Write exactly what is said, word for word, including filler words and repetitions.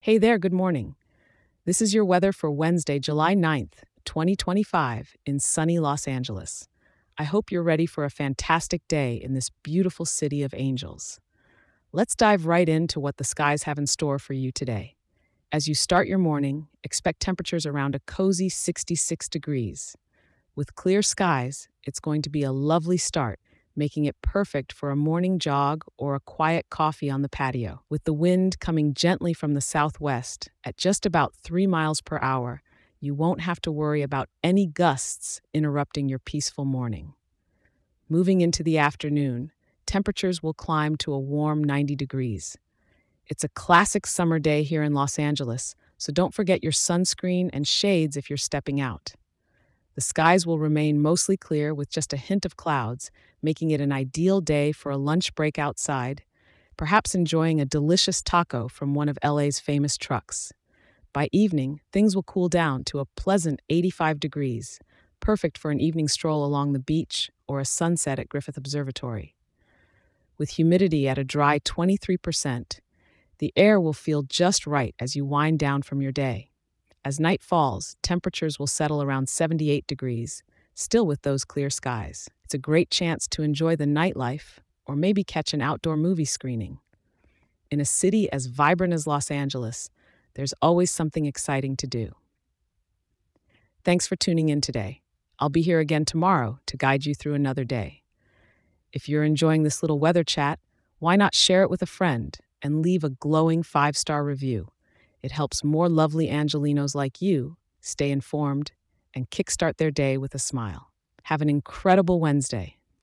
Hey there, good morning. This is your weather for Wednesday, July ninth, twenty twenty-five, in sunny Los Angeles. I hope you're ready for a fantastic day in this beautiful city of angels. Let's dive right into what the skies have in store for you today. As you start your morning, expect temperatures around a cozy sixty-six degrees. With clear skies, it's going to be a lovely start, making it perfect for a morning jog or a quiet coffee on the patio. With the wind coming gently from the southwest at just about three miles per hour, you won't have to worry about any gusts interrupting your peaceful morning. Moving into the afternoon, temperatures will climb to a warm ninety degrees. It's a classic summer day here in Los Angeles, so don't forget your sunscreen and shades if you're stepping out. The skies will remain mostly clear with just a hint of clouds, making it an ideal day for a lunch break outside, perhaps enjoying a delicious taco from one of L A's famous trucks. By evening, things will cool down to a pleasant eighty-five degrees, perfect for an evening stroll along the beach or a sunset at Griffith Observatory. With humidity at a dry twenty-three percent, the air will feel just right as you wind down from your day. As night falls, temperatures will settle around seventy-eight degrees, still with those clear skies. It's a great chance to enjoy the nightlife or maybe catch an outdoor movie screening. In a city as vibrant as Los Angeles, there's always something exciting to do. Thanks for tuning in today. I'll be here again tomorrow to guide you through another day. If you're enjoying this little weather chat, why not share it with a friend and leave a glowing five-star review? It helps more lovely Angelinos like you stay informed and kickstart their day with a smile. Have an incredible Wednesday.